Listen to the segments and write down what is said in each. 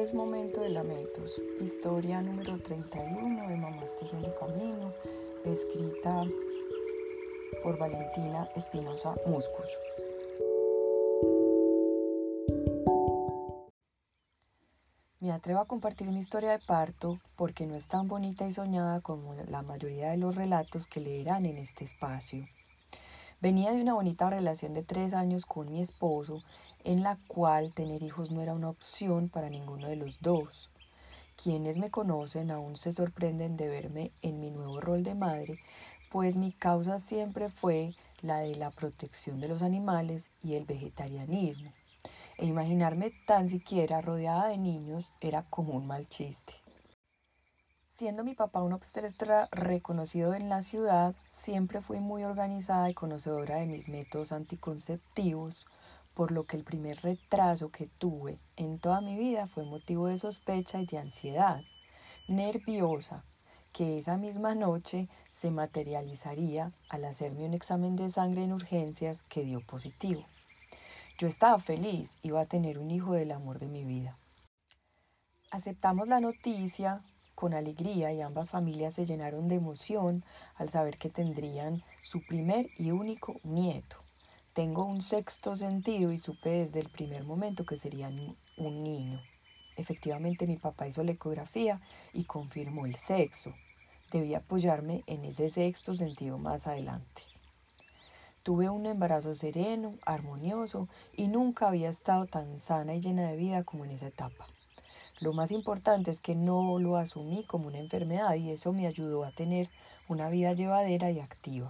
es momento de lamentos. Historia número 31 de Mamás Tejiendo Camino, escrita por Valentina Espinosa Muscus. Me atrevo a compartir mi historia de parto porque no es tan bonita y soñada como la mayoría de los relatos que leerán en este espacio. Venía de una bonita relación de 3 años con mi esposo, en la cual tener hijos no era una opción para ninguno de los dos. Quienes me conocen aún se sorprenden de verme en mi nuevo rol de madre, pues mi causa siempre fue la de la protección de los animales y el vegetarianismo. E imaginarme tan siquiera rodeada de niños era como un mal chiste. Siendo mi papá un obstetra reconocido en la ciudad, siempre fui muy organizada y conocedora de mis métodos anticonceptivos, por lo que el primer retraso que tuve en toda mi vida fue motivo de sospecha y de ansiedad, nerviosa, que esa misma noche se materializaría al hacerme un examen de sangre en urgencias que dio positivo. Yo estaba feliz, iba a tener un hijo del amor de mi vida. Aceptamos la noticia con alegría y ambas familias se llenaron de emoción al saber que tendrían su primer y único nieto. Tengo un sexto sentido y supe desde el primer momento que serían un niño. Efectivamente, mi papá hizo la ecografía y confirmó el sexo. Debí apoyarme en ese sexto sentido más adelante. Tuve un embarazo sereno, armonioso y nunca había estado tan sana y llena de vida como en esa etapa. Lo más importante es que no lo asumí como una enfermedad y eso me ayudó a tener una vida llevadera y activa.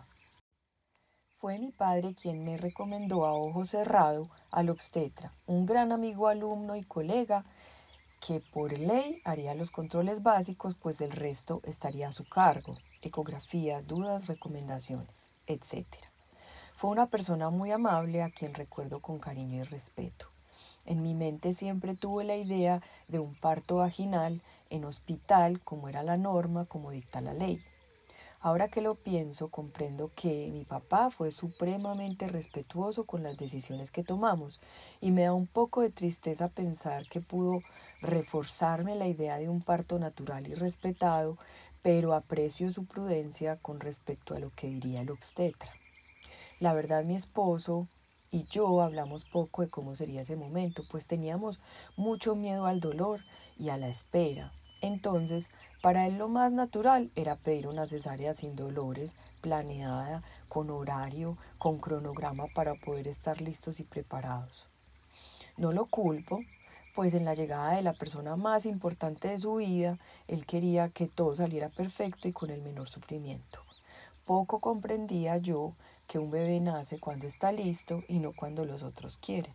Fue mi padre quien me recomendó a ojo cerrado al obstetra, un gran amigo, alumno y colega que por ley haría los controles básicos, pues el resto estaría a su cargo, ecografías, dudas, recomendaciones, etc. Fue una persona muy amable a quien recuerdo con cariño y respeto. En mi mente siempre tuve la idea de un parto vaginal en hospital, como era la norma, como dicta la ley. Ahora que lo pienso, comprendo que mi papá fue supremamente respetuoso con las decisiones que tomamos y me da un poco de tristeza pensar que pudo reforzarme la idea de un parto natural y respetado, pero aprecio su prudencia con respecto a lo que diría el obstetra. La verdad, mi esposo y yo hablamos poco de cómo sería ese momento, pues teníamos mucho miedo al dolor y a la espera. Entonces, para él lo más natural era pedir una cesárea sin dolores, planeada, con horario, con cronograma para poder estar listos y preparados. No lo culpo, pues en la llegada de la persona más importante de su vida, él quería que todo saliera perfecto y con el menor sufrimiento. Poco comprendía yo que un bebé nace cuando está listo y no cuando los otros quieren.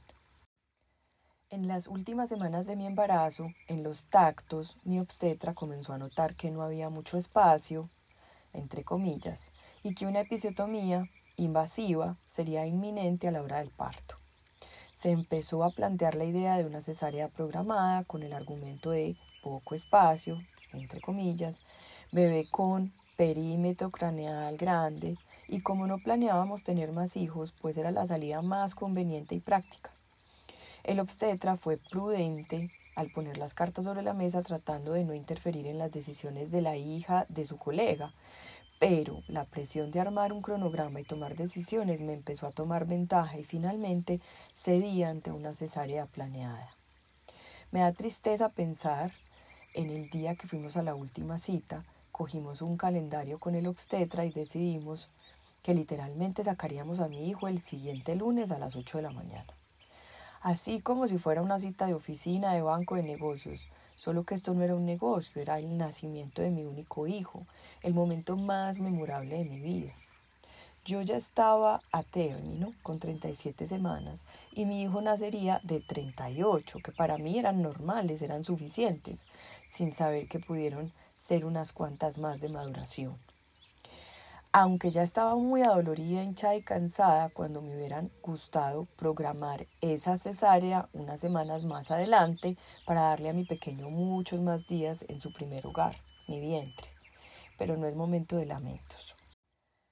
En las últimas semanas de mi embarazo, en los tactos, mi obstetra comenzó a notar que no había mucho espacio, entre comillas, y que una episiotomía invasiva sería inminente a la hora del parto. Se empezó a plantear la idea de una cesárea programada con el argumento de poco espacio, entre comillas, bebé con perímetro craneal grande, y como no planeábamos tener más hijos, pues era la salida más conveniente y práctica. El obstetra fue prudente al poner las cartas sobre la mesa tratando de no interferir en las decisiones de la hija de su colega, pero la presión de armar un cronograma y tomar decisiones me empezó a tomar ventaja y finalmente cedí ante una cesárea planeada. Me da tristeza pensar en el día que fuimos a la última cita, cogimos un calendario con el obstetra y decidimos que literalmente sacaríamos a mi hijo el siguiente lunes a las 8 de la mañana. Así como si fuera una cita de oficina, de banco, de negocios. Solo que esto no era un negocio, era el nacimiento de mi único hijo, el momento más memorable de mi vida. Yo ya estaba a término, con 37 semanas, y mi hijo nacería de 38, que para mí eran normales, eran suficientes, sin saber que pudieron ser unas cuantas más de maduración. Aunque ya estaba muy adolorida, hinchada y cansada, cuando me hubieran gustado programar esa cesárea unas semanas más adelante para darle a mi pequeño muchos más días en su primer hogar, mi vientre. Pero no es momento de lamentos.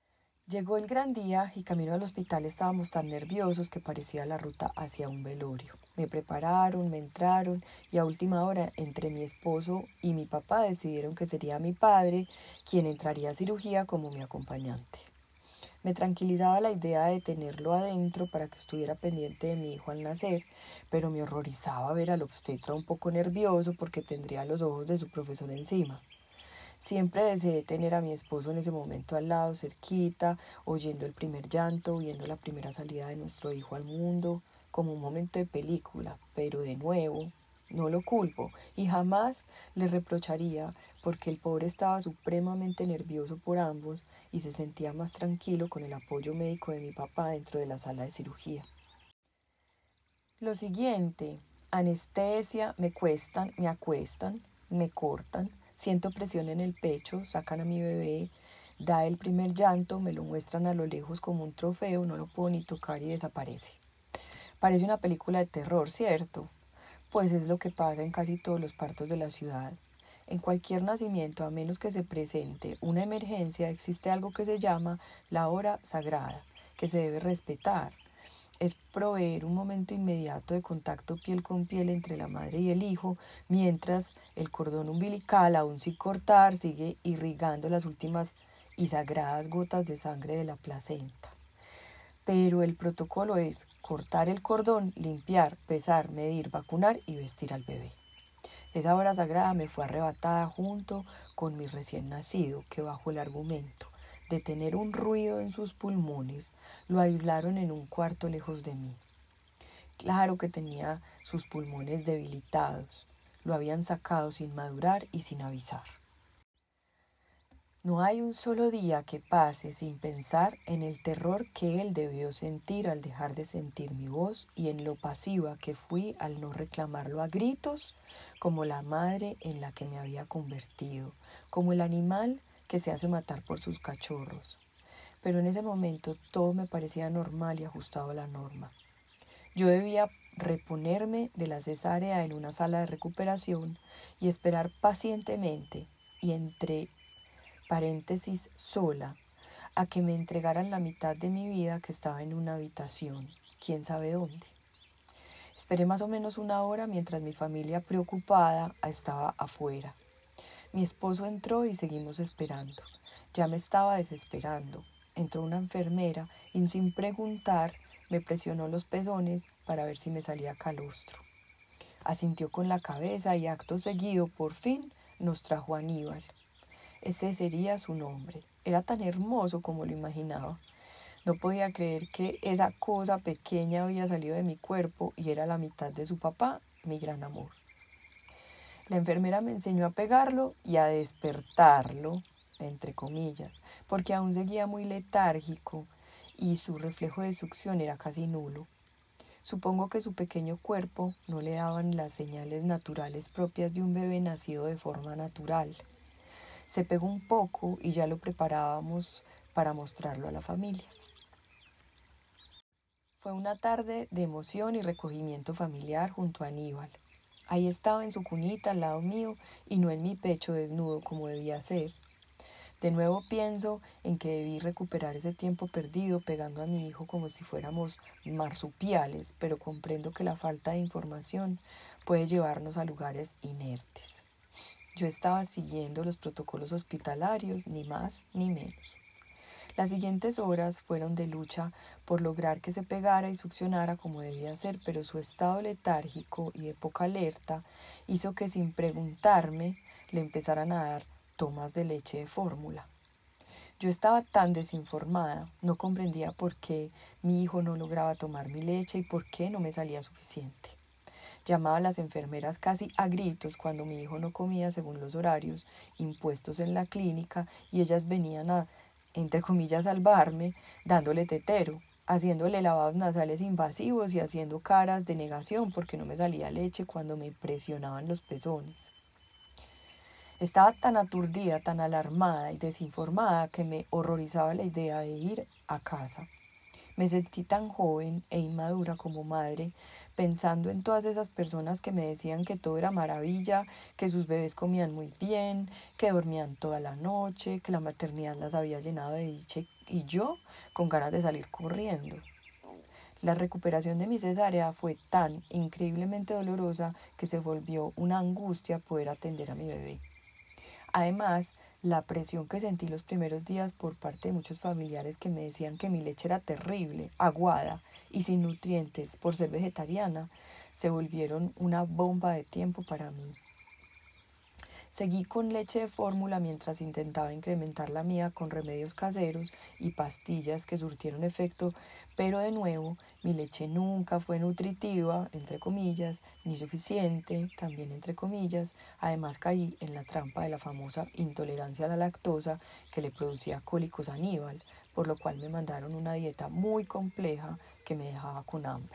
Llegó el gran día y camino al hospital estábamos tan nerviosos que parecía la ruta hacia un velorio. Me prepararon, me entraron y a última hora entre mi esposo y mi papá decidieron que sería mi padre quien entraría a cirugía como mi acompañante. Me tranquilizaba la idea de tenerlo adentro para que estuviera pendiente de mi hijo al nacer, pero me horrorizaba ver al obstetra un poco nervioso porque tendría los ojos de su profesor encima. Siempre deseé tener a mi esposo en ese momento al lado, cerquita, oyendo el primer llanto, viendo la primera salida de nuestro hijo al mundo, como un momento de película, pero de nuevo, no lo culpo y jamás le reprocharía porque el pobre estaba supremamente nervioso por ambos y se sentía más tranquilo con el apoyo médico de mi papá dentro de la sala de cirugía. Lo siguiente, anestesia, me cuestan, me acuestan, me cortan, siento presión en el pecho, sacan a mi bebé, da el primer llanto, me lo muestran a lo lejos como un trofeo, no lo puedo ni tocar y desaparece. Parece una película de terror, ¿cierto? Pues es lo que pasa en casi todos los partos de la ciudad. En cualquier nacimiento, a menos que se presente una emergencia, existe algo que se llama la hora sagrada, que se debe respetar. Es proveer un momento inmediato de contacto piel con piel entre la madre y el hijo, mientras el cordón umbilical, aún sin cortar, sigue irrigando las últimas y sagradas gotas de sangre de la placenta. Pero el protocolo es cortar el cordón, limpiar, pesar, medir, vacunar y vestir al bebé. Esa hora sagrada me fue arrebatada junto con mi recién nacido, que bajo el argumento de tener un ruido en sus pulmones, lo aislaron en un cuarto lejos de mí. Claro que tenía sus pulmones debilitados, lo habían sacado sin madurar y sin avisar. No hay un solo día que pase sin pensar en el terror que él debió sentir al dejar de sentir mi voz y en lo pasiva que fui al no reclamarlo a gritos como la madre en la que me había convertido, como el animal que se hace matar por sus cachorros. Pero en ese momento todo me parecía normal y ajustado a la norma. Yo debía reponerme de la cesárea en una sala de recuperación y esperar pacientemente y entre paréntesis sola, a que me entregaran la mitad de mi vida que estaba en una habitación, quién sabe dónde. Esperé más o menos una hora mientras mi familia preocupada estaba afuera. Mi esposo entró y seguimos esperando. Ya me estaba desesperando. Entró una enfermera y sin preguntar me presionó los pezones para ver si me salía calostro. Asintió con la cabeza y acto seguido, por fin, nos trajo a Aníbal. Ese sería su nombre. Era tan hermoso como lo imaginaba. No podía creer que esa cosa pequeña había salido de mi cuerpo y era la mitad de su papá, mi gran amor. La enfermera me enseñó a pegarlo y a despertarlo, entre comillas, porque aún seguía muy letárgico y su reflejo de succión era casi nulo. Supongo que su pequeño cuerpo no le daban las señales naturales propias de un bebé nacido de forma natural. Se pegó un poco y ya lo preparábamos para mostrarlo a la familia. Fue una tarde de emoción y recogimiento familiar junto a Aníbal. Ahí estaba en su cunita al lado mío y no en mi pecho desnudo como debía ser. De nuevo pienso en que debí recuperar ese tiempo perdido pegando a mi hijo como si fuéramos marsupiales, pero comprendo que la falta de información puede llevarnos a lugares inertes. Yo estaba siguiendo los protocolos hospitalarios, ni más ni menos. Las siguientes horas fueron de lucha por lograr que se pegara y succionara como debía ser, pero su estado letárgico y de poca alerta hizo que sin preguntarme le empezaran a dar tomas de leche de fórmula. Yo estaba tan desinformada, no comprendía por qué mi hijo no lograba tomar mi leche y por qué no me salía suficiente. Llamaba a las enfermeras casi a gritos cuando mi hijo no comía según los horarios impuestos en la clínica y ellas venían a, entre comillas, salvarme, dándole tetero, haciéndole lavados nasales invasivos y haciendo caras de negación porque no me salía leche cuando me presionaban los pezones. Estaba tan aturdida, tan alarmada y desinformada que me horrorizaba la idea de ir a casa. Me sentí tan joven e inmadura como madre, pensando en todas esas personas que me decían que todo era maravilla, que sus bebés comían muy bien, que dormían toda la noche, que la maternidad las había llenado de dicha y yo con ganas de salir corriendo. La recuperación de mi cesárea fue tan increíblemente dolorosa que se volvió una angustia poder atender a mi bebé. Además, la presión que sentí los primeros días por parte de muchos familiares que me decían que mi leche era terrible, aguada y sin nutrientes por ser vegetariana, se volvieron una bomba de tiempo para mí. Seguí con leche de fórmula mientras intentaba incrementar la mía con remedios caseros y pastillas que surtieron efecto, pero de nuevo mi leche nunca fue nutritiva, entre comillas, ni suficiente, también entre comillas. Además caí en la trampa de la famosa intolerancia a la lactosa que le producía cólicos a Aníbal, por lo cual me mandaron una dieta muy compleja que me dejaba con hambre.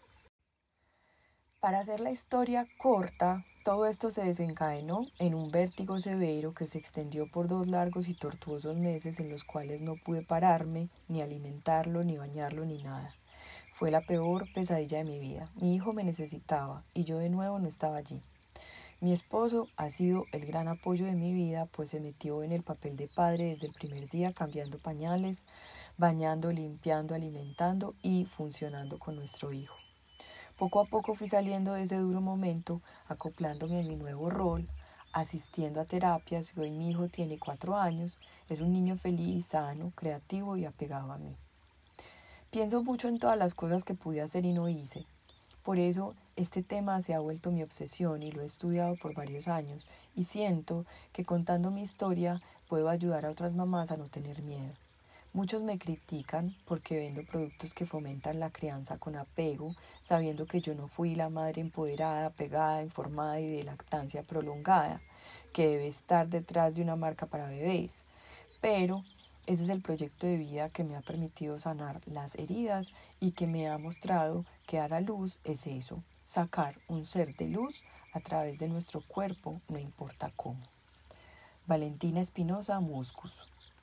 Para hacer la historia corta, todo esto se desencadenó en un vértigo severo que se extendió por 2 largos y tortuosos meses en los cuales no pude pararme, ni alimentarlo, ni bañarlo, ni nada. Fue la peor pesadilla de mi vida. Mi hijo me necesitaba y yo de nuevo no estaba allí. Mi esposo ha sido el gran apoyo de mi vida, pues se metió en el papel de padre desde el primer día, cambiando pañales, bañando, limpiando, alimentando y funcionando con nuestro hijo. Poco a poco fui saliendo de ese duro momento, acoplándome a mi nuevo rol, asistiendo a terapias y hoy mi hijo tiene 4 años, es un niño feliz, sano, creativo y apegado a mí. Pienso mucho en todas las cosas que pude hacer y no hice. Por eso este tema se ha vuelto mi obsesión y lo he estudiado por varios años y siento que contando mi historia puedo ayudar a otras mamás a no tener miedo. Muchos me critican porque vendo productos que fomentan la crianza con apego, sabiendo que yo no fui la madre empoderada, apegada, informada y de lactancia prolongada, que debe estar detrás de una marca para bebés. Pero ese es el proyecto de vida que me ha permitido sanar las heridas y que me ha mostrado que dar a luz es eso, sacar un ser de luz a través de nuestro cuerpo, no importa cómo. Valentina Espinosa Muscus.